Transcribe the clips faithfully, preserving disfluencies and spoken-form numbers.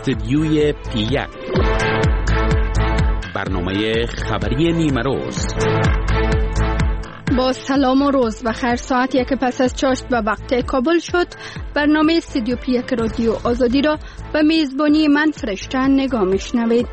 استدیوی پی یک، برنامه خبری نیمه روز. با سلام و روز بخیر. ساعت یک پس از چاشت به وقت کابل شد. برنامه استدیو پی یک رادیو آزادی را به میزبانی من فرشته نگاه میشنوید.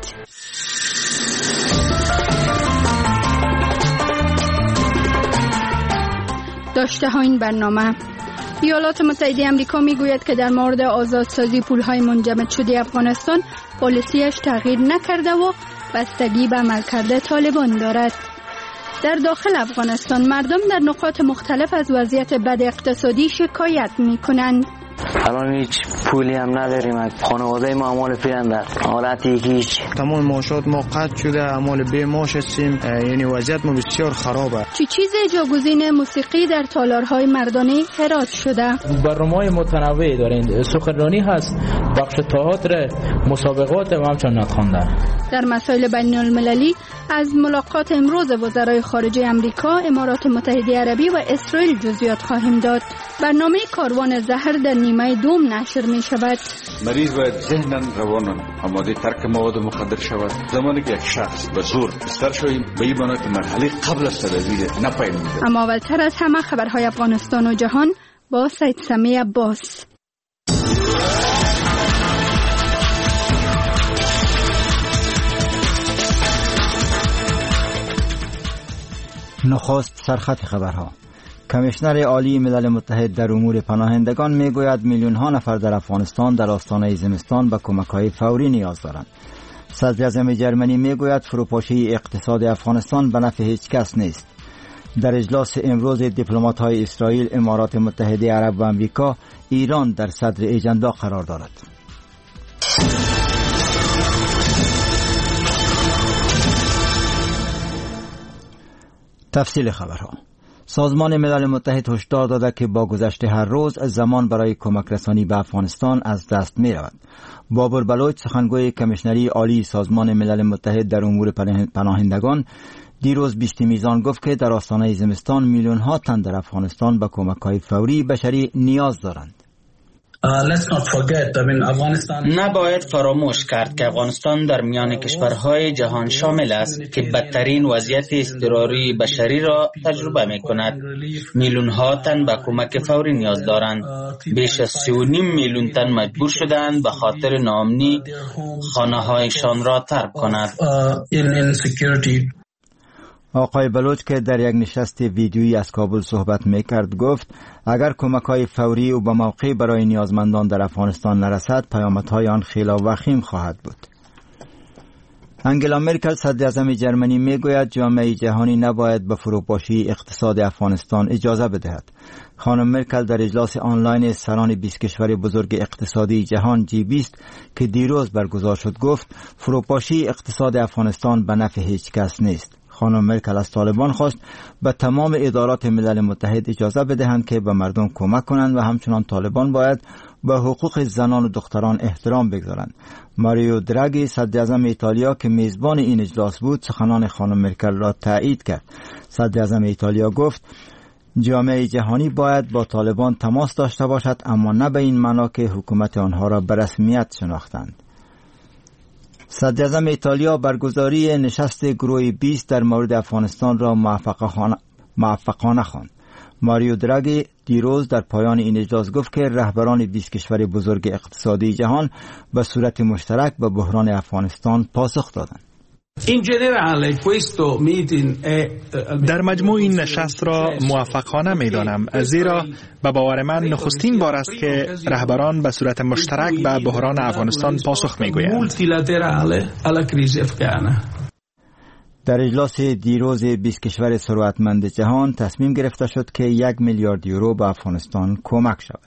داشته ها این برنامه: ایالات متحده آمریکا میگوید که در مورد آزادسازی پولهای منجمد شده افغانستان پالیسیش تغییر نکرده و بستگی به عملکرد طالبان دارد. در داخل افغانستان مردم در نقاط مختلف از وضعیت بد اقتصادی شکایت میکنند. الان هیچ پولی هم نداریم، خانواده ما اعمال پیرنده، حالتی که هیچ تمام معاشات ما قطع شده، اعمال بی معاش هستیم، یعنی وضعیت ما بسیار خرابه. چه چیز جاگزین موسیقی در تالارهای مردانه حراج شده؟ برنامه‌های متنوعی دارین، سخنرانی هست، بخش تئاتر، مسابقات و همچنین نتخوانده. در مسائل بین المللی از ملاقات امروز وزرای خارجه آمریکا، امارات متحده عربی و اسرائیل جزئیات خواهیم داد. برنامه کاروان زهر در نیمه دوم نشر می شود. مریض باید ذهناً رواناً آماده ترک مواد مخدر شود. زمانی که یک شخص به زور بستر شویم به این بنا که مرحله قبل از تداوی نپاییم. اما اولتر از همه خبرهای افغانستان و جهان با سید سمی عباس. نخست سرخط خبرها. کمیشنر عالی ملل متحد در امور پناهندگان میگوید میلیون ها نفر در افغانستان در آستانه زمستان به کمک‌های فوری نیاز دارند. صدر اعظم جرمنی میگوید فروپاشی اقتصاد افغانستان به نفع هیچ کس نیست. در اجلاس امروز دیپلمات‌های اسرائیل، امارات متحده عرب و آمریکا، ایران در صدر اجندا قرار دارد. تفصیل خبرها. سازمان ملل متحد هشدار داده که با گذشت هر روز زمان برای کمک رسانی به افغانستان از دست می رود. بابر بلوچ، سخنگوی کمیشنری عالی سازمان ملل متحد در امور پناهندگان، دیروز بیست میزان گفت که در آستانه زمستان میلیون ها تن در افغانستان به کمک‌های فوری بشری نیاز دارند. نباید فراموش کرد که افغانستان در میان کشورهای جهان شامل است که بدترین وضعیت اضطراری بشری را تجربه می کند. میلیون ها تن به کمک فوری نیاز دارند. بیش از سی و نیم میلیون تن مجبور شدند به خاطر ناامنی خانه هایشان را ترک کنند. آقای بلوچ که در یک نشست ویدیویی از کابل صحبت میکرد گفت اگر کمک‌های فوری و به موقع برای نیازمندان در افغانستان نرسد، پیامدهای آن خیلی وخیم خواهد بود. انگلا مرکل، صدر اعظم جرمنی، میگوید جامعه جهانی نباید به فروپاشی اقتصاد افغانستان اجازه بدهد. خانم مرکل در اجلاس آنلاین سران بیست کشور بزرگ اقتصادی جهان جی بیست که دیروز برگزار شد گفت فروپاشی اقتصاد افغانستان به نفع هیچ کس نیست. خانم مرکل از طالبان خواست به تمام ادارات ملل متحد اجازه بدهند که به مردم کمک کنند و همچنان طالبان باید به حقوق زنان و دختران احترام بگذارند. ماریو دراگی، صدر اعظم ایتالیا که میزبان این اجلاس بود، سخنان خانم مرکل را تایید کرد. صدر اعظم ایتالیا گفت جامعه جهانی باید با طالبان تماس داشته باشد، اما نه به این معنا که حکومت آنها را به رسمیت شناختند. صدر اعظم ایتالیا برگزاری نشست گروه بیست در مورد افغانستان را موفقانه خواند. ماریو دراگی دیروز در پایان این اجلاس گفت که رهبران بیست کشور بزرگ اقتصادی جهان به صورت مشترک به بحران افغانستان پاسخ دادند. در مجموع این نشست را موفقانه می دانم، زیرا به باور من نخستین بار است که رهبران به صورت مشترک به بحران افغانستان پاسخ می گویند. در اجلاس دیروز بیست کشور ثروتمند جهان تصمیم گرفته شد که یک میلیارد یورو به افغانستان کمک شود.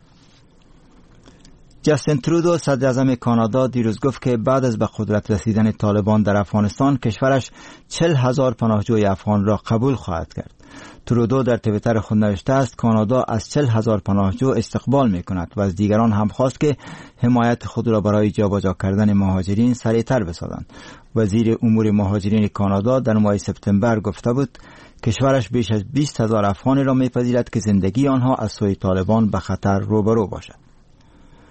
جاستین ترودو، صدر اعظم کانادا، دیروز گفت که بعد از به قدرت رسیدن طالبان در افغانستان کشورش چهل هزار پناهجوی افغان را قبول خواهد کرد. ترودو در توییتر خود نوشته است کانادا از چهل هزار پناهجو استقبال می کند و از دیگران هم خواست که حمایت خود را برای جابجا کردن مهاجرین سریعتر بسازند. وزیر امور مهاجرین کانادا در ماه سپتامبر گفته بود کشورش بیش از بیست هزار افغانی را می‌پذیرد که زندگی آنها از سوی طالبان به خطر روبرو باشد.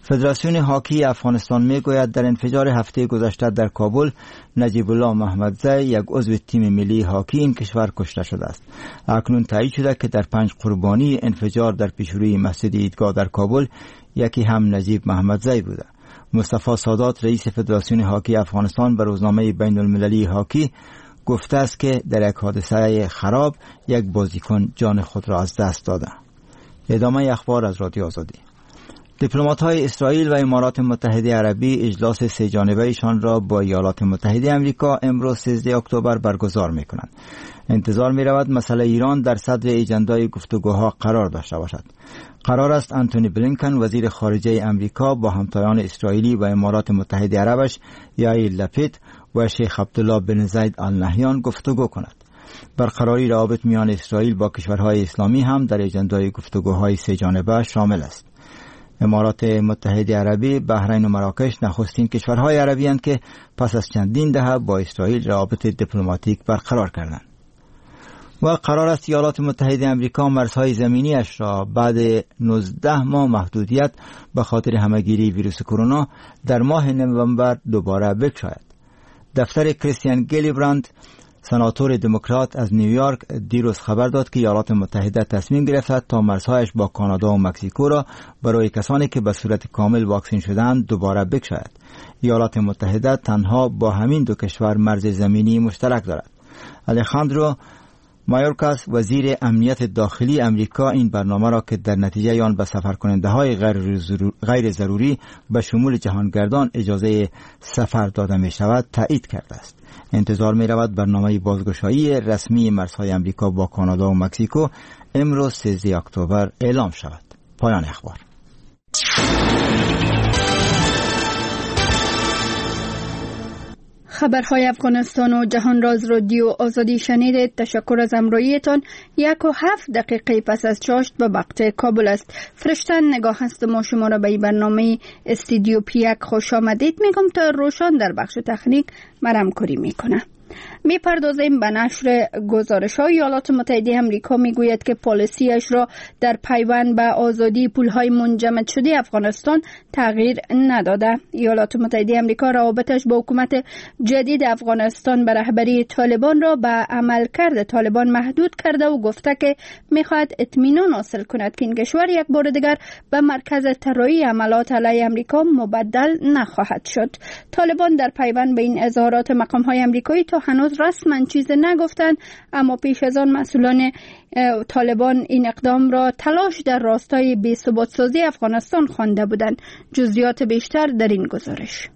فدراسیون هاکی افغانستان میگوید در انفجار هفته گذشته در کابل نجیب الله محمدزی یک عضو تیم ملی هاکی این کشور کشته شده است. اکنون تایید شده که در پنج قربانی انفجار در پیشروی مسجد عیدگاه در کابل یکی هم نجیب محمدزی بوده. مصطفی سادات رئیس فدراسیون هاکی افغانستان به روزنامه بین المللی هاکی گفته است که در یک حادثه خراب یک بازیکن جان خود را از دست داده. ادامه اخبار از رادیو آزادی. دیپلمات‌های اسرائیل و امارات متحده عربی اجلاس سه جانبه ایشان را با ایالات متحده آمریکا امروز سیزده اکتبر برگزار می‌کنند. انتظار می‌رود مسئله ایران در صدر اجندای گفتگوها قرار داشته باشد. قرار است انتونی بلینکن وزیر خارجه آمریکا با همتایان اسرائیلی و امارات متحده عربش یائیر لپید و شیخ عبدالله بن زاید آل نهیان گفتگو کند. برقراری روابط میان اسرائیل با کشورهای اسلامی هم در اجندای گفتگوهای سه جانبه شامل است. امارات متحده عربی، بحرین و مراکش نخستین کشورهای عربی اند که پس از چندین دهه با اسرائیل روابط دیپلماتیک برقرار کردند. و قرار است ایالات متحده آمریکا مرزهای زمینیش را بعد نوزده ماه محدودیت به خاطر همهگیری ویروس کرونا در ماه نوامبر دوباره بگشاید. دفتر کریستیان گیلیبراند سناتور دموکرات از نیویورک دیروز خبر داد که ایالات متحده تصمیم گرفته تا مرزهایش با کانادا و مکزیکو را برای کسانی که به صورت کامل واکسین شدند دوباره بگشاید. ایالات متحده تنها با همین دو کشور مرز زمینی مشترک دارد. الخاندرو مایورکاس وزیر امنیت داخلی امریکا این برنامه را که در نتیجه آن به سفر کننده های غیر ضروری به شمول جهانگردان اجازه سفر داده می شود تایید کرده است. انتظار می رود برنامه بازگشایی رسمی مرزهای امریکا با کانادا و مکزیکو امروز سیزده اکتبر اعلام شود. پایان اخبار. خبرهای افغانستان و جهان راز رادیو آزادی شنیدید. تشکر از همراهیتان. یک و هفت دقیقه پس از چاشت به وقت کابل است. فرشتن نگاه هست ما شما را به این برنامه استودیو پیک خوش آمدید میگم تا روشان در بخش تکنیک مرم کاری میکنه. می پردازیم به نشر گزارش های. ایالات متحده آمریکا می گوید که پالیسیش را در پیوند به آزادی پولهای منجمد شده افغانستان تغییر نداده. ایالات متحده آمریکا روابطش با حکومت جدید افغانستان به رهبری طالبان را به عملکرد طالبان محدود کرده و گفته که می خواهد اطمینان حاصل کند که این کشور یک بار دیگر به مرکز طراحی عملات علیه آمریکا مبدل نخواهد شد. طالبان در پیوند به این اظهارات مقام های آمریکایی تا هنوز رسما چیز نگفتند، اما پیش از آن مسئولان طالبان این اقدام را تلاش در راستای بی‌ثبات سازی افغانستان خوانده بودند. جزئیات بیشتر در این گزارش.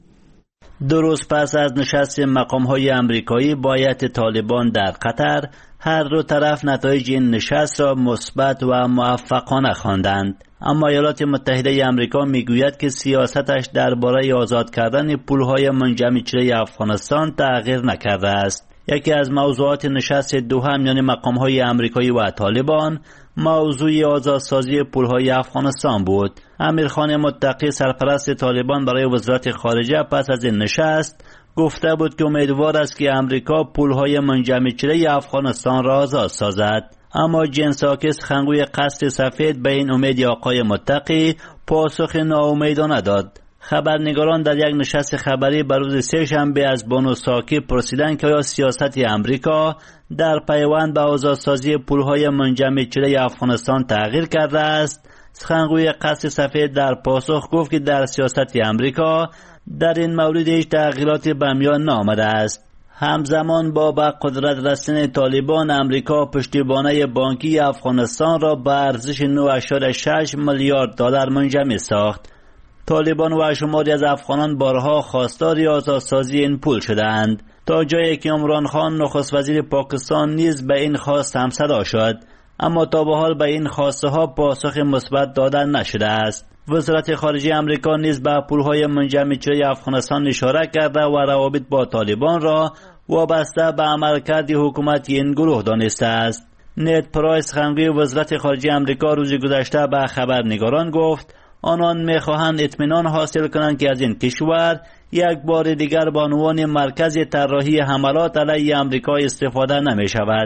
دو روز پس از نشست مقام‌های آمریکایی با هیئت طالبان در قطر، هر دو طرف نتایج این نشست را مثبت و موفقانه خواندند. اما ایالات متحده آمریکا میگوید که سیاستش درباره آزاد کردن پولهای منجمد شده افغانستان تغییر نکرده است. یکی از موضوعات نشست دوم میان مقام‌های آمریکایی و طالبان موضوع آزادسازی پولهای افغانستان بود. امیرخان متقی سرپرست طالبان برای وزارت خارجه پس از این نشست گفته بود که امیدوار است که آمریکا پولهای منجمد شده افغانستان را آزاد سازد. اما جین ساکس خنگوی قصر سفید به این امید آقای متقی پاسخ ناامیدانه داد. خبرنگاران در یک نشست خبری بر روز سه شنبه از بانو ساکی پرسیدند که آیا سیاست آمریکا در پیوند به آزادسازی پولهای منجمد شده افغانستان تغییر کرده است. خنگوی قصر سفید در پاسخ گفت که در سیاست آمریکا در این مورد هیچ تغییراتی به میان نآمده است. همزمان با به قدرت رسیدن طالبان، امریکا پشتیبانی بانکی افغانستان را به ارزش نه و شش میلیارد دلار منجمد ساخت. طالبان و شماری از افغانان بارها خواستار آزادسازی این پول شدند، تا جایی که عمران خان نخست وزیر پاکستان نیز به این خواست همصدا شد، اما تا به حال به این خواسته ها پاسخ مثبت داده نشده است. وزارت خارجه آمریکا نیز به پولهای منجمد شده افغانستان اشاره کرده و روابط با طالبان را وابسته به عملکرد حکومت این گروه دانسته است. نید پرایس خنگوی وزارت خارجه آمریکا روز گذشته به خبرنگاران گفت آنان میخواهند اطمینان حاصل کنند که از این کشور یک بار دیگر به عنوان مرکز طراحی حملات علیه آمریکا استفاده نمی شود.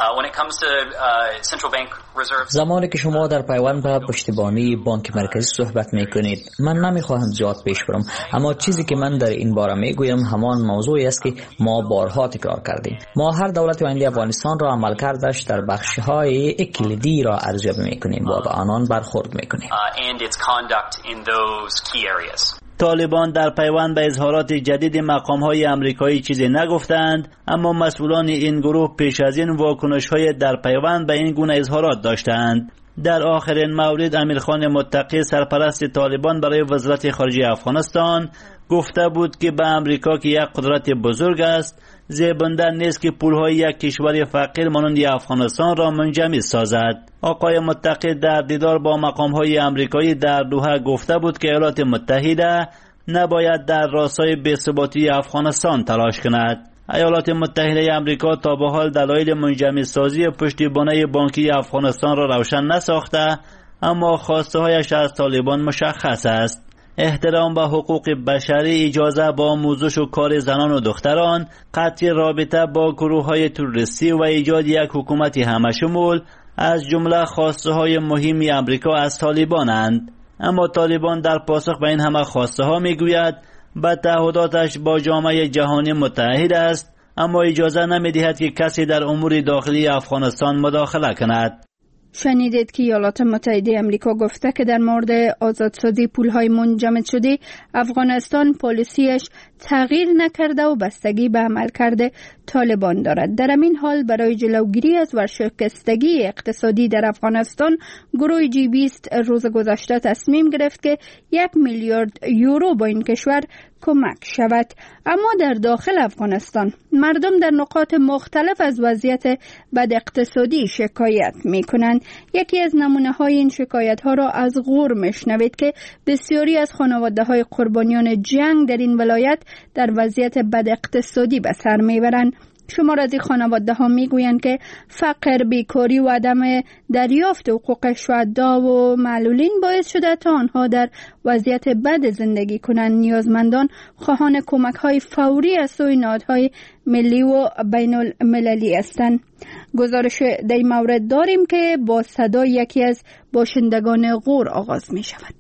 زمانی که شما در پیوند به پشتیبانی بانک مرکزی صحبت میکنید، من نمیخواهم زیاد پیش برم، اما چیزی که من در این باره میگویم همان موضوعی است که ما بارها تکرار کردیم. ما هر دولت آینده افغانستان را عملکردش در بخش‌های کلیدی را ارزیابی میکنیم و به آنان برخورد میکنیم. طالبان در پیوند به اظهارات جدید مقام‌های آمریکایی چیزی نگفتند، اما مسئولان این گروه پیش از این واکنش‌های در پیوند به این گونه اظهارات داشتند. در آخرین مورد امیرخان متقی سرپرست طالبان برای وزارت خارجه افغانستان گفته بود که به آمریکا که یک قدرت بزرگ است زیبنده نیست که پولهای یک کشور فقیر مانند افغانستان را منجمد سازد. آقای متقی در دیدار با مقام‌های آمریکایی در دوحه گفته بود که ایالات متحده نباید در راستای بی‌ثباتی افغانستان تلاش کند. ایالات متحده آمریکا تا به حال دلایل منجمدسازی پشتیبانی بانکی افغانستان را روشن نساخته، اما خواسته هایش از طالبان مشخص است: احترام به حقوق بشری، اجازه با آموزش و کار زنان و دختران، قطع رابطه با گروه های تروریستی و ایجاد یک حکومت همشمول از جمله خواسته های مهمی آمریکا از طالبانند. اما طالبان در پاسخ به این همه خواسته ها می گوید به تعهداتش با جامعه جهانی متحد است، اما اجازه نمی دهد که کسی در امور داخلی افغانستان مداخله کند. شنیدید که ایالات متحده آمریکا گفته که در مورد آزادسازی پولهای منجمد شده افغانستان پالیسیش تغییر نکرده و بستگی به عملکرد طالبان دارد. در این حال برای جلوگیری از ورشکستگی اقتصادی در افغانستان گروه جی بیست روز گذشته تصمیم گرفت که یک میلیارد یورو با این کشور کمک شود. اما در داخل افغانستان مردم در نقاط مختلف از وضعیت بد اقتصادی شکایت می کنند. یکی از نمونه های این شکایت ها را از غور میشنوید که بسیاری از خانواده های قربانیان جنگ در این ولایت در وضعیت بد اقتصادی به سر میبرند. شمار از این خانواده ها می گویند که فقر، بیکاری و عدم دریافت حقوق شهدا و معلولین باعث شده تا آنها در وضعیت بد زندگی کنند. نیازمندان خواهان کمک های فوری از سوی نهادهای ملی و بین المللی هستند. گزارش در این مورد داریم که با صدای یکی از باشندگان غور آغاز می شود.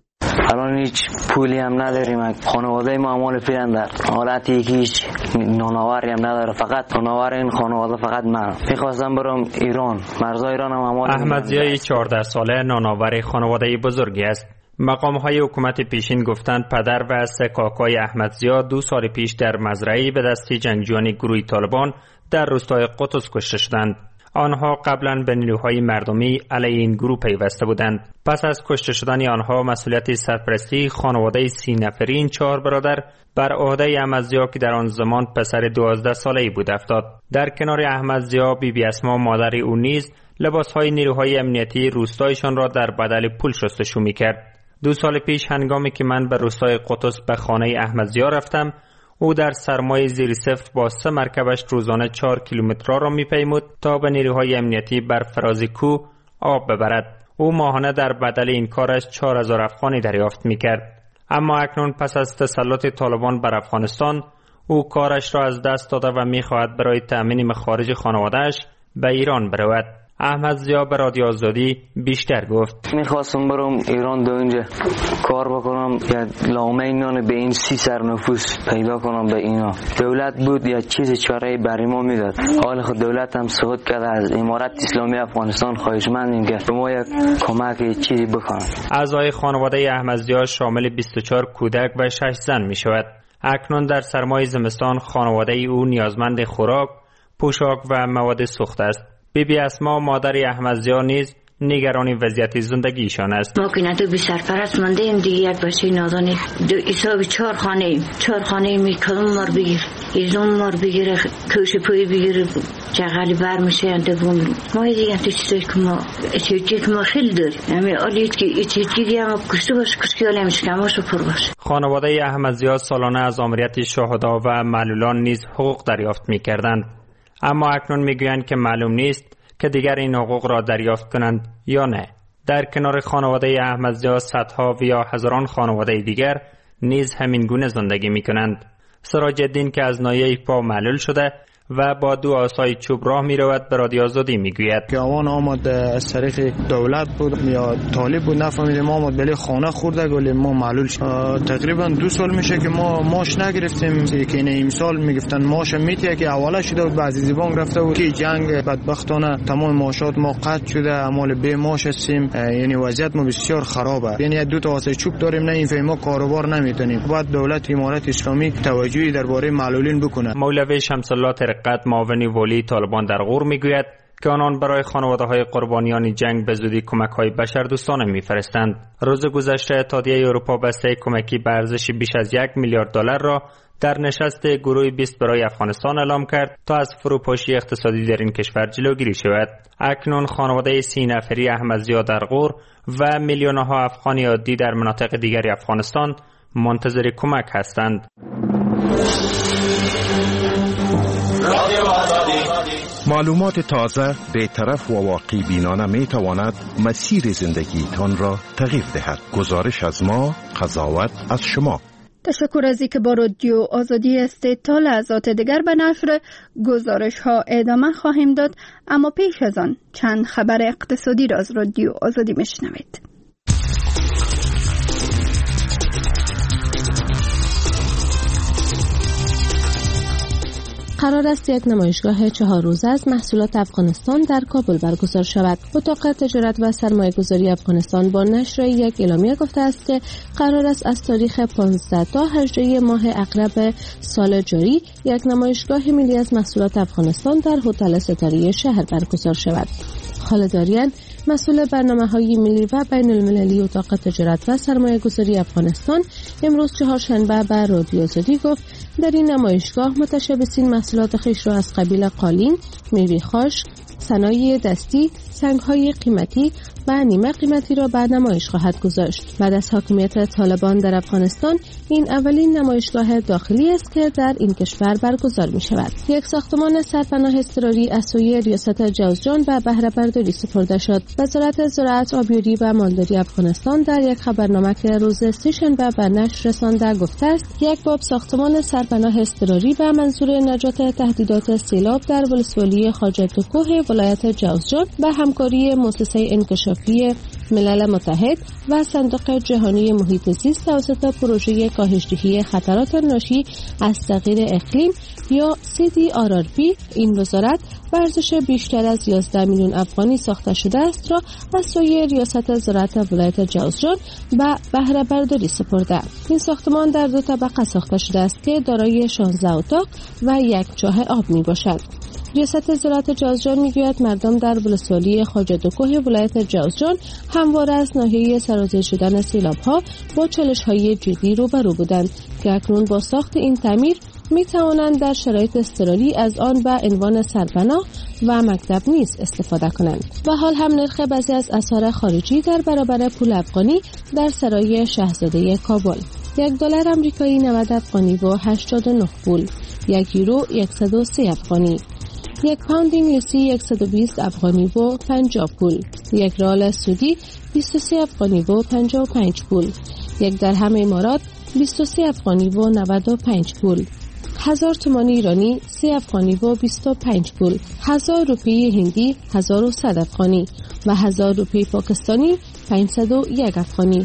الان هیچ پولی هم نداریم، خانواده ما اعمال پیرن در حالتی که هیچ نانآوری هم نداره، فقط نانآور این خانواده فقط من. میخواستم برم ایران، مرزای ایران هم اعمال. احمد ضیای چهارده ساله نانآور خانواده بزرگی است. مقام های حکومت پیشین گفتند پدر و سه کاکای احمد ضیا دو سال پیش در مزرعه‌ای به دست جنگجویان گروه طالبان در روستای قطز کشته شدند. آنها قبلا به نیروهای مردمی علیه این گروه پیوسته بودند. پس از کشته شدن آنها مسئولیت سرپرستی خانواده سی نفری این چهار برادر بر عهده احمد ضیا که در آن زمان پسر دوازده ساله‌ای بود افتاد. در کنار احمد ضیا بی بی اسما مادر او نیز لباسهای نیروهای امنیتی روستایشان را در بدل پول شستشو می‌کرد. دو سال پیش هنگامی که من به روستای قطز به خانه احمد ضیا رفتم، او در سرمای زیر صفر با سه مرکبش روزانه چهار کیلومتر را میپیمود تا به نیروهای امنیتی بر فراز کوه آب ببرد. او ماهانه در بدل این کارش چهار هزار افغانی دریافت میکرد. اما اکنون پس از تسلط طالبان بر افغانستان او کارش را از دست داده و میخواهد برای تأمین مخارج خانواده‌اش به ایران برود. احمد ضیا به رادیو آزادی بیشتر گفت: میخواستم برم ایران دو اینجا کار بکنم یا لامه میانه به این سی سر نفوس پیدا کنم به اینا. دولت بود یا چیز چاره برای ما میداد. حال خود دولت هم سقوط کرده. از امارت اسلامی افغانستان خواهشمندیم که به ما یک کمک چیزی بکنن. اعضای خانواده احمد ضیا شامل بیست و چهار کودک و شش زن می شود. اکنون در سرمای زمستان خانواده او نیازمند خوراک، پوشاک و مواد سوخت است. بی بی اسما مادر احمد ضیا نیز نگران وضعیت زندگیشان است. ما که نه تو بی سرپرست مانده ایم دیگه، یک بچه نادانی دو حساب چهار خانه ایم چهار خانه ایم کلوم مار بگیر ایزون مار بگیره کوش پوی بگیره جغلی بر میشه اندبون ما دیگه تو چیزایی که ما اتیوجی که ما خیلی داریم همه آلیت که اتیوجی دیگه ما کشته باش کشکی آلی همیشه کماش رو پر باش. خانواده احمد ضیا سالانه از آمریت شهدا و معلولان نیز حقوق دریافت میکردند، اما اکنون میگویند که معلوم نیست که دیگر این حقوق را دریافت کنند یا نه. در کنار خانواده احمد ضیا صدها و یا هزاران خانواده دیگر نیز همین گونه زندگی می کنند. سراج الدین که از ناحیه پا معلول شده و با دو عصای چوب راه می رود به رادیو آزادی می گوید که آوان آمد از طریق دولت بود یا طالب بود نفهمیدیم، ما آمد بلی خانه خورده گلی ما معلول شد. تقریبا دو سال میشه که ما ماش نگرفتیم که این امسال میگفتن ماش میتیه که اوله شده بود بعضی زبان گرفته بود که جنگ بدبختانه تمام ماشات ما قطع شده، اعمال به ماش هستیم، یعنی وضعیت ما بسیار خرابه. یعنی دو تا عصای چوب داریم نه این ما کاروبار نمیتونیم. بعد دولت امارت اسلامی توجهی درباره معلولین بکنه. مولوی شمس الله قد معاون ولی طالبان در غور میگوید که آنان برای خانواده‌های قربانیان جنگ به زودی کمک‌های بشردوستانه می‌فرستند. روز گذشته اتحادیه اروپا بسته کمکی به ارزش بیش از یک میلیارد دلار را در نشست گروه بیست برای افغانستان اعلام کرد تا از فروپاشی اقتصادی در این کشور جلوگیری شود. اکنون خانواده سی نفری احمدضیا در غور و میلیون‌ها افغانی عادی در مناطق دیگری افغانستان منتظر کمک هستند. معلومات تازه، بی‌طرف و واقعی بینانه می تواند مسیر زندگی تان را تغییر دهد. گزارش از ما، قضاوت از شما. تشکر از اینکه با رادیو آزادی هستید. تا لحظات دیگر به نشر گزارش ها ادامه خواهیم داد، اما پیش از آن چند خبر اقتصادی را از رادیو آزادی میشنوید. قرار است یک نمایشگاه چهار روزه از محصولات افغانستان در کابل برگزار شود. اتاق تجارت و سرمایه‌گذاری افغانستان با نشر یک اعلامیه گفته است که قرار است از تاریخ پانزده تا هجده ماه اغرب سال جاری یک نمایشگاه ملی از محصولات افغانستان در هتل ستاره شهر برگزار شود. خالد آریان، مسئول برنامه‌های ملی و بین‌المللی اتاق تجارت و سرمایه‌گذاری افغانستان، امروز چهارشنبه به رادیو آزادی گفت در این نمایشگاه متشبثین محصولات خویش را از قبیل قالین، میوه خشک، صنایع دستی، سنگ‌های قیمتی و نیمه قیمتی را به نمایش خواهد گذاشت. بعد از حاکمیت طالبان در افغانستان، این اولین نمایشگاه داخلی است که در این کشور برگزار می شود. یک ساختمان سرپناه اضطراری از سوی ریاست جوزجان به بهره برداری سپرده شد. وزارت زراعت، آبیاری و مالداری افغانستان در یک خبرنامه که روز سه‌شنبه به نشر رسانده گفته است یک باب ساختمان سرپناه اضطراری به منظور نجات تهدیدات سیلاب در ولسوالی خواجه‌توکوه ولایت جوزجان به همکاری مؤسسه انکشافی ملل متحد و صندوق جهانی محیط زیست توسط پروژه کاهش‌دهی خطرات ناشی از تغییر اقلیم یا سی دی آر آر بی، این وزارت ارزش بیشتر از یازده میلیون افغانی ساخته شده است را از سوی ریاست زراعت ولایت جوزجان به بهره برداری سپرده. این ساختمان در دو طبقه ساخته شده است که دارای شانزده اتاق و یک چاه آب می باشد. ریاست زراعت جوزجان میگوید مردم در ولسوالی خواجه‌توکوه ولایت جوزجان همواره از ناحیه سرازیر شدن سیلاب‌ها با چالش‌های جدی روبرو بودند که اکنون با ساخت این تعمیر می توانند در شرایط اضطراری از آن به عنوان سرپناه و مکتب نیز استفاده کنند. و حال هم نرخ بعضی از اسعار خارجی در برابر پول افغانی در سرای شاهزاده کابل: یک دلار آمریکایی نود افغانی و هشتاد و نه پول، یک یورو صد و سه افغانی، یک پوند انگلیسی صد و بیست افغانی و پنجاه پول، یک ریال سعودی بیست و سه افغانی و پنجاه و پنج پول، یک درهم امارات بیست و سه افغانی و نود و پنج پول، هزار تومان ایرانی سه افغانی و بیست و پنج پول، هزار روپیه هندی هزار و صد افغانی و هزار روپیه پاکستانی پانصد و یک افغانی.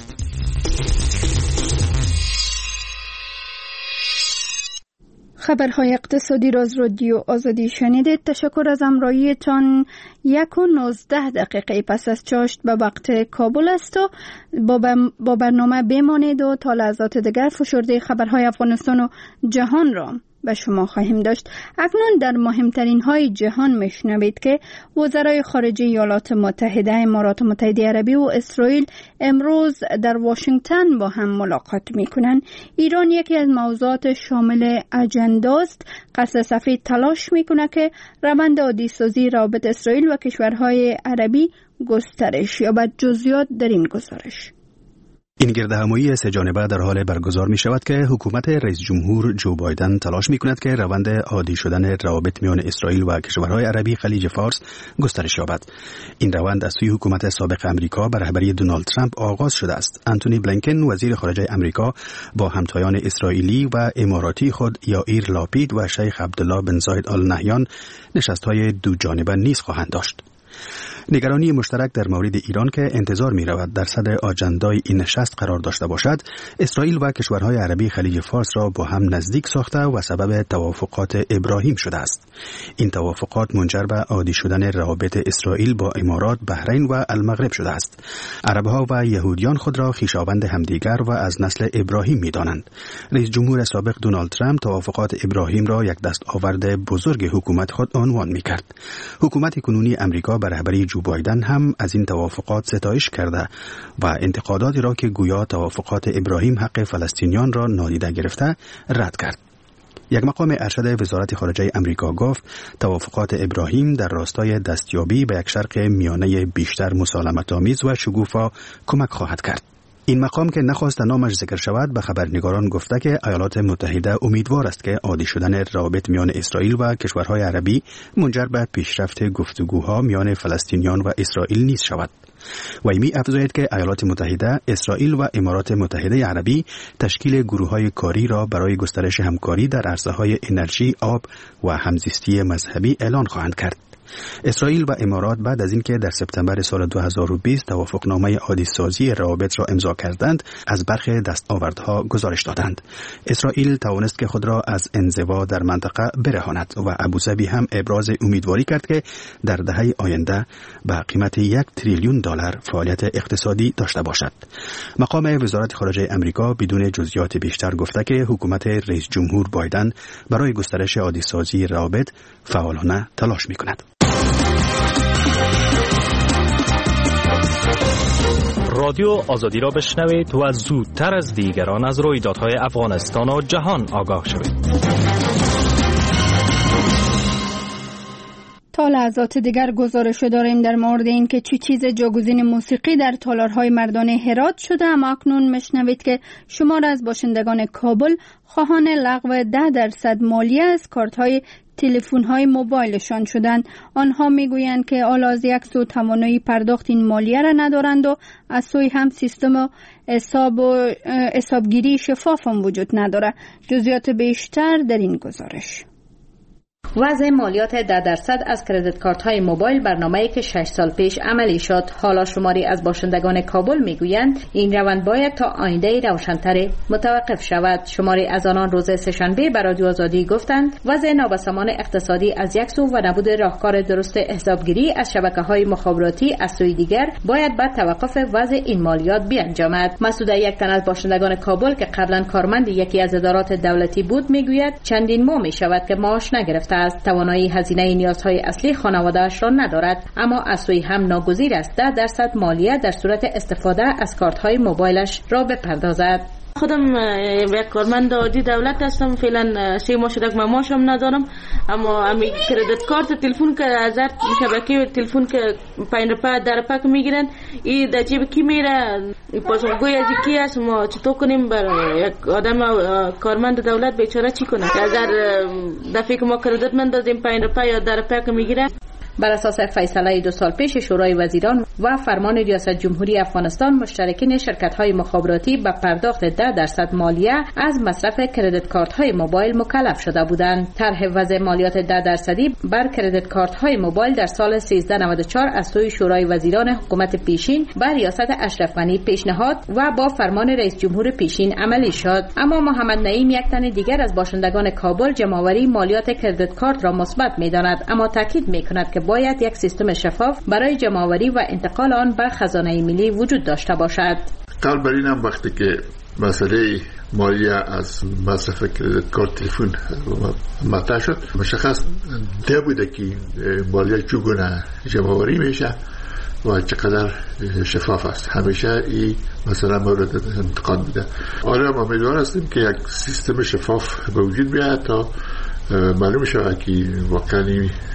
خبرهای اقتصادی را از رادیو آزادی شنیدید. تشکر از همراهیتان. یک و نوزده دقیقه پس از چاشت به وقت کابل است و با برنامه بمانید و تا لحظات دیگر فشرده خبرهای افغانستان و جهان را به شما خواهیم داشت. اکنون در مهمترین های جهان میشنوید که وزرای خارجه ایالات متحده، امارات متحده عربی و اسرائیل امروز در واشنگتن با هم ملاقات میکنند. ایران یکی از موضوعات شامل اجنداست. قصر سفید تلاش میکنه که روند عادی‌سازی روابط اسرائیل و کشورهای عربی گسترش یابد. جزئیات در این گزارش. این گردهمایی سه جانبه در حال برگزار می شود که حکومت رئیس جمهور جو بایدن تلاش می کند که روند عادی شدن روابط میان اسرائیل و کشورهای عربی خلیج فارس گسترش یابد. این روند از سوی حکومت سابق امریکا به رهبری دونالد ترامپ آغاز شده است. آنتونی بلینکن وزیر خارجه امریکا با همتایان اسرائیلی و اماراتی خود یائیر لاپید و شیخ عبدالله بن زاید آل نهیان نشست‌های دو جانبه نیز خواهند داشت. نگرانی مشترک در مورد ایران که انتظار می رود در صدر آجندای این نشست قرار داشته باشد، اسرائیل و کشورهای عربی خلیج فارس را با هم نزدیک ساخته و سبب توافقات ابراهیم شده است. این توافقات منجر به عادی شدن روابط اسرائیل با امارات، بحرین و المغرب شده است. عربها و یهودیان خود را خویشاوند همدیگر و از نسل ابراهیم می دانند. رئیس جمهور سابق دونالد ترامپ توافقات ابراهیم را یک دست آورد بزرگ حکومت خود عنوان می کرد. حکومت کنونی امریکا به رهبری جو بایدن هم از این توافقات ستایش کرده و انتقاداتی را که گویا توافقات ابراهیم حق فلسطینیان را نادیده گرفته رد کرد. یک مقام ارشد وزارت خارجه امریکا گفت توافقات ابراهیم در راستای دستیابی به یک شرق میانه بیشتر مسالمت‌آمیز و شگوفا کمک خواهد کرد. این مقام که نخواست نامش ذکر شود به خبرنگاران گفته که ایالات متحده امیدوار است که عادی شدن روابط میان اسرائیل و کشورهای عربی منجر به پیشرفت گفتگوها میان فلسطینیان و اسرائیل نیز شود. و می افزاید که ایالات متحده، اسرائیل و امارات متحده عربی تشکیل گروه‌های کاری را برای گسترش همکاری در عرصه‌های انرژی، آب و همزیستی مذهبی اعلان خواهند کرد. اسرائیل و امارات بعد از اینکه در سپتامبر سال دو هزار و بیست توافقنامه عادی سازی روابط را امضا کردند، از برخی دستاوردها گزارش دادند. اسرائیل توانست که خود را از انزوا در منطقه برهاند و ابوظبی هم ابراز امیدواری کرد که در دهه آینده به قیمت یک تریلیون دلار فعالیت اقتصادی داشته باشد. مقام وزارت خارجه امریکا بدون جزئیات بیشتر گفته که حکومت رئیس جمهور بایدن برای گسترش عادی سازی روابط فعالانه تلاش می‌کند. رادیو آزادی را بشنوید و زودتر از دیگران از رویدادهای افغانستان و جهان آگاه شوید. تا لحظات دیگر گزارش داریم در مورد این که چی چیز جاگزین موسیقی در تالارهای مردانه هرات شده، اما اکنون مشنوید که شمار از باشندگان کابل خواهان لغو ده درصد مالیه از کارت‌های تلفن‌های موبایلشان شدند. آنها میگویند که حالا از یک سو توانایی پرداخت این مالیه را ندارند و از سوی هم سیستم حساب و حسابگیری شفاف هم وجود نداره. جزئیات بیشتر در این گزارش. وضع مالیات ده درصد از کردیت کارت های موبایل برنامه‌ای که شش سال پیش عملی شد. حالا شماری از باشندگان کابل میگویند این روند باید تا آینده روشن‌تر متوقف شود. شماری از آنان روز سه‌شنبه به رادیو آزادی گفتند وضع نابسامان اقتصادی از یک سو و نبود راهکار درست حسابگیری از شبکه‌های مخابراتی از سوی دیگر باید بعد توقف وضع این مالیات بیانجامد. مسعود یک تن از باشندگان کابل که قبلا کارمند یکی از ادارات دولتی بود میگوید چندین ماه میشود که معاش نگرفته است. توانایی هزینه نیازهای اصلی خانواده‌اش را ندارد، اما از سوی هم ناگزیر است ده درصد مالیه در صورت استفاده از کارت‌های موبایلش را بپردازد. خودم یک کارمند عادی دولت هستم، فعلا سه ماه شده که من معاشم ندارم، اما امی کردیت کارت تلفن که از هر شبکه تلفن که پنج روپیه ده روپیه که میگیرن این در جیب کی میره؟ پاسخگوی از کی است؟ ما چطور کنیم برای یک آدم کارمند دولت بیچاره چی کنه؟ از هر دفعه که ما کردیت مندازیم پنج روپیه یا ده روپیه که میگیره. بر اساس فیصله دو سال پیش شورای وزیران و فرمان ریاست جمهوری افغانستان، مشترکین شرکت‌های مخابراتی به پرداخت ده درصد مالیه از مصرف کردیت کارت‌های موبایل مکلف شده بودند. طرح وضع مالیات ده درصدی بر کردیت کارت‌های موبایل در سال سیزده نود و چهار از سوی شورای وزیران حکومت پیشین بر ریاست اشرف غنی پیشنهاد و با فرمان رئیس جمهور پیشین عملی شد. اما محمد نعیم یک تن دیگر از باشندگان کابل جمع‌آوری مالیات کردیت کارت را مثبت می‌داند، اما تاکید می‌کند که باید یک سیستم شفاف برای جمع‌آوری و انتقال آن به خزانه ملی وجود داشته باشد. قبل بر اینم وقتی که مسئله مالیه از مصرف کردیت کارت تلفن مطرح شد، مشخص نبوده که مالیه چگونه جمع‌آوری میشه و چقدر شفاف است. همیشه این مثلا مورد انتقاد بوده. آره ما امیدوار هستیم که یک سیستم شفاف به وجود بیاید تا معلوم شود که واقعا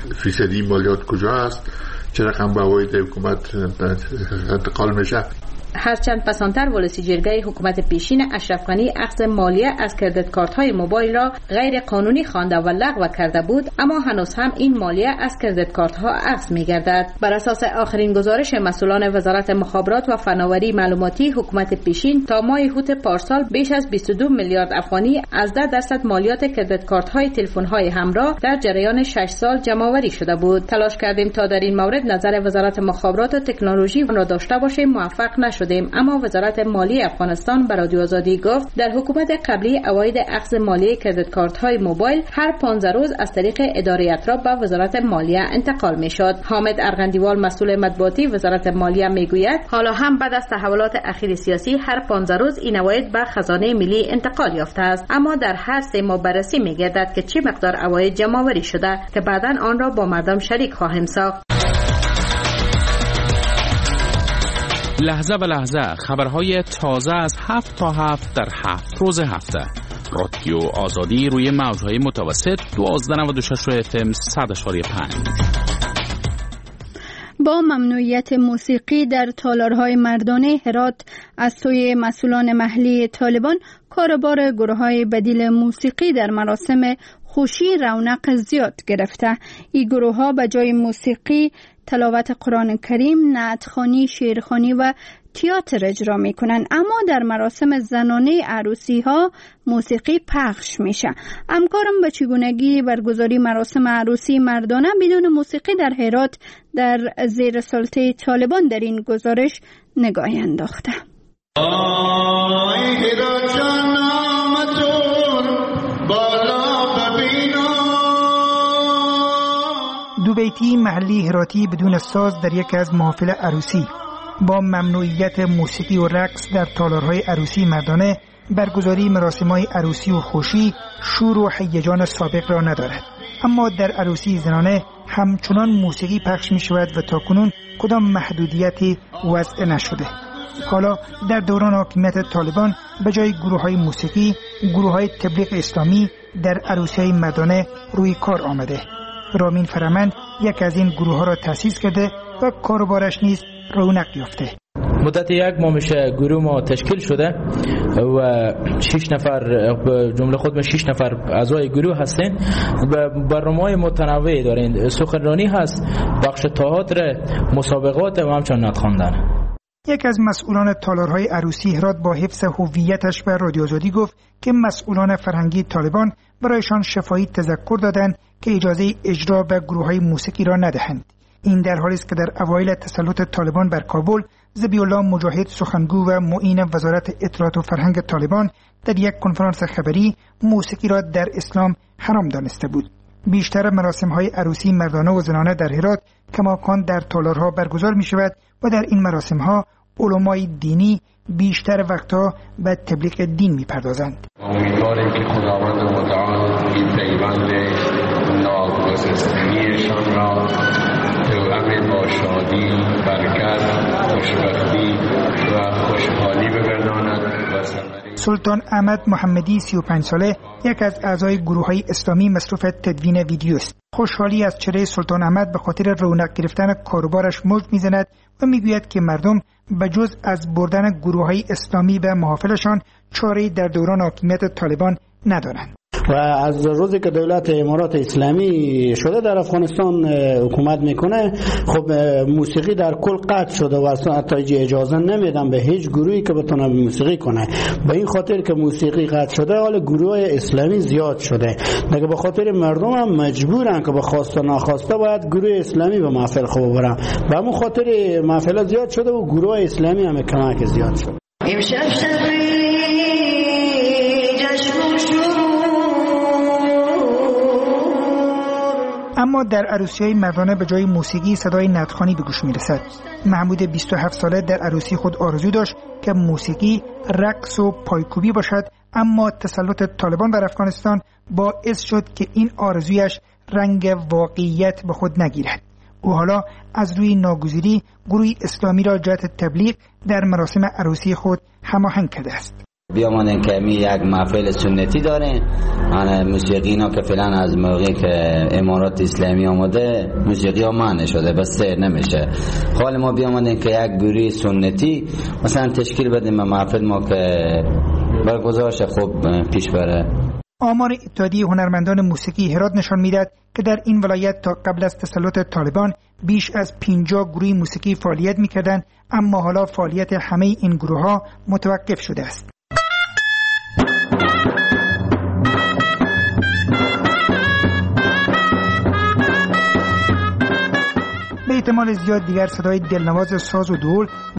فیصدی مالیات کجا است، چه رقم به عواید حکومت انتقال میشه. هرچند پسانتر ولسی جرگه حکومت پیشین اشرف غنی اخذ مالیه از کردت کارت های موبایل را غیر قانونی خوانده و لغو کرده بود، اما هنوز هم این مالیه از کردت کارت ها اخذ می‌گردد. بر اساس آخرین گزارش مسئولان وزارت مخابرات و فناوری معلوماتی، حکومت پیشین تا ماه هوت پارسال بیش از بیست و دو میلیارد افغانی از ده درصد مالیات کردت کارت های تلفن های همراه در جریان شش سال جمع‌آوری شده بود. تلاش کردیم تا در این مورد نظر وزارت مخابرات و تکنولوژی را داشته باشیم، موفق نشدیم، اما وزارت مالی افغانستان به رادیو آزادی گفت در حکومت قبلی اواید اخذ مالیه کردت کارت های موبایل هر پانزده روز از طریق اداره اطراف به وزارت مالیه انتقال می شد. حامد ارغندیوال مسئول مطبوعاتی وزارت مالیه می گوید حالا هم بعد از تحولات اخیر سیاسی هر پانزده روز این اواید به خزانه ملی انتقال یافته است، اما در هر سه ماه بررسی می گردد که چه مقدار اواید جمع آوری شده که بعداً آن را با مردم شریک خواهیم ساخت. لحظه به لحظه خبرهای تازه از هفت تا هفت در هفت روز هفته. رادیو آزادی روی موجهای متوسط دوازده نود و شش اف ام صد و پنج. با ممنوعیت موسیقی در تالارهای مردانه هرات از سوی مسئولان محلی طالبان، کاروبار گروه‌های بدیل موسیقی در مراسم خوشی رونق زیاد گرفته. این گروه‌ها به جای موسیقی تلاوت قرآن کریم، نعتخوانی، شعرخوانی و تئاتر اجرا میکنن، اما در مراسم زنانه عروسی ها موسیقی پخش میشه. همکارم به چگونگی برگزاری مراسم عروسی مردانه بدون موسیقی در هرات در زیر سلطه طالبان در این گزارش نگاهی انداخته. دو بیتی محلی هراتی بدون ساز در یکی از محافل عروسی. با ممنوعیت موسیقی و رقص در تالارهای عروسی مردانه، برگزاری مراسم‌های عروسی و خوشی شور و هیجان سابق را ندارد، اما در عروسی زنانه همچنان موسیقی پخش می شود و تاکنون کدام محدودیتی وضع نشده. حالا در دوران حاکمیت طالبان به جای گروه‌های موسیقی، گروه‌های تبلیغ اسلامی در عروسی‌های مردانه روی کار آمده. رامین فرمند یک از این گروه‌ها را تأسیس کرده و کاروبارش نیز رونق یافته. مدت یک ماه میشه گروه ما تشکیل شده و شش نفر جمله خود ما شش نفر اعضای گروه هستیم و برنامه‌های متنوعی داریم. سخنرانی هست، بخش تئاتر، مسابقات و همچنین نعت خواندن. یک از مسئولان تالارهای عروسی هرات با حفظ هویتش به رادیو آزادی گفت که مسئولان فرهنگی طالبان برایشان شفاهی تذکر دادند که اجازه اجرا به گروه‌های موسیقی را ندهند. این در حالی است که در اوایل تسلط طالبان بر کابل، ذبیح الله مجاهد سخنگو و معین وزارت اطلاعات و فرهنگ طالبان در یک کنفرانس خبری موسیقی را در اسلام حرام دانسته بود. بیشتر مراسم‌های عروسی مردانه و زنانه در هرات کماکان در تالارها برگزار می شود و در این مراسم‌ها علمای دینی بیشتر وقتها به تبلیغ دین می پردازند. امیدواریم که خداوند متعال این پیوند ناگسستنیشان را توأم با شادی، برکت، خوشبختی و خوشحالی بگرداند. سلطان احمد محمدی سی و پنج ساله یک از اعضای گروه‌های اسلامی مصروف تدوین ویدیو است. خوشحالی از چهره سلطان احمد به خاطر رونق گرفتن کاروبارش موج می‌زند و میگوید که مردم به جز از بردن گروه‌های اسلامی به محافلشان چاره‌ای در دوران حاکمیت طالبان ندارند. و از روزی که دولت امارات اسلامی شده در افغانستان حکومت میکنه، خب موسیقی در کل قطع شده و اصلا حتی اجازه نمیدن به هیچ گروهی که بتونه موسیقی کنه. به این خاطر که موسیقی قطع شده، حال گروه اسلامی زیاد شده دیگه. به خاطر مردم هم مجبورن که به خواسته ناخواسته باید گروه اسلامی به محفل خوب برن. به همون خاطر محفل زیاد شده و گروه اسلامی هم کمک زیاد شده. اما در عروسی‌های مردانه به جای موسیقی صدای نعتخوانی به گوش می‌رسد. محمود بیست و هفت ساله در عروسی خود آرزو داشت که موسیقی، رقص و پایکوبی باشد، اما تسلط طالبان بر افغانستان باعث شد که این آرزویش رنگ واقعیت به خود نگیرد. او حالا از روی ناگزیری گروه اسلامی را جهت تبلیغ در مراسم عروسی خود هماهنگ کرده است. بیامانن که می یک محفل سنتی داره، آن موسیقی اینا که فعلا از موقعی که امارات اسلامی آمده موسیقی ها منع شده، بس سیر نمیشه. حال ما بیامانن که یک گروه سنتی مثلا تشکیل بدیم محفل ما که برگزارش خوب پیش بره. آمار اتحادیه هنرمندان موسیقی هرات نشان میدهد که در این ولایت تا قبل از تسلط طالبان بیش از پنجاه گروه موسیقی فعالیت میکردند، اما حالا فعالیت همه این گروه ها متوقف شده است. به احتمال زیاد دیگر صدای دلنواز ساز و دول